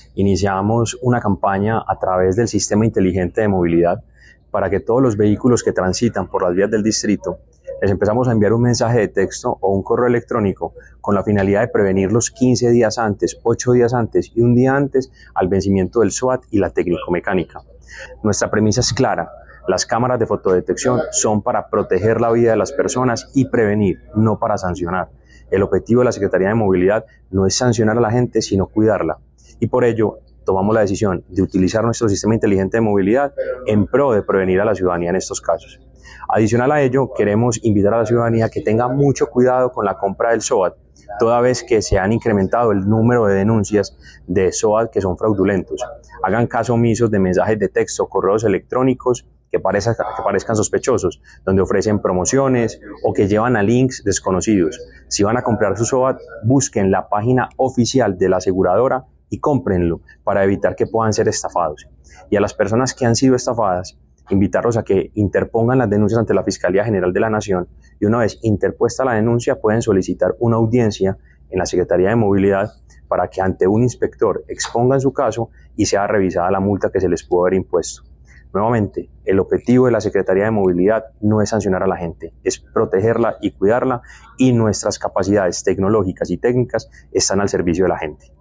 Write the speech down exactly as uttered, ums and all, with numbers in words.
iniciamos una campaña a través del Sistema Inteligente de Movilidad para que todos los vehículos que transitan por las vías del distrito les empezamos a enviar un mensaje de texto o un correo electrónico con la finalidad de prevenirlos quince días antes, ocho días antes y un día antes al vencimiento del S W A T y la técnico-mecánica. Nuestra premisa es clara: las cámaras de fotodetección son para proteger la vida de las personas y prevenir, no para sancionar. El objetivo de la Secretaría de Movilidad no es sancionar a la gente, sino cuidarla. Y por ello tomamos la decisión de utilizar nuestro sistema inteligente de movilidad en pro de prevenir a la ciudadanía en estos casos. Adicional a ello, queremos invitar a la ciudadanía que tenga mucho cuidado con la compra del S W A T, toda vez que se han incrementado el número de denuncias de S W A T que son fraudulentos. Hagan caso omisos de mensajes de texto, correos electrónicos que, parezca, que parezcan sospechosos, donde ofrecen promociones o que llevan a links desconocidos. Si van a comprar su S W A T, busquen la página oficial de la aseguradora y cómprenlo para evitar que puedan ser estafados. Y a las personas que han sido estafadas, invitarlos a que interpongan las denuncias ante la Fiscalía General de la Nación y una vez interpuesta la denuncia pueden solicitar una audiencia en la Secretaría de Movilidad para que ante un inspector expongan su caso y sea revisada la multa que se les pudo haber impuesto. Nuevamente, el objetivo de la Secretaría de Movilidad no es sancionar a la gente, es protegerla y cuidarla, y nuestras capacidades tecnológicas y técnicas están al servicio de la gente.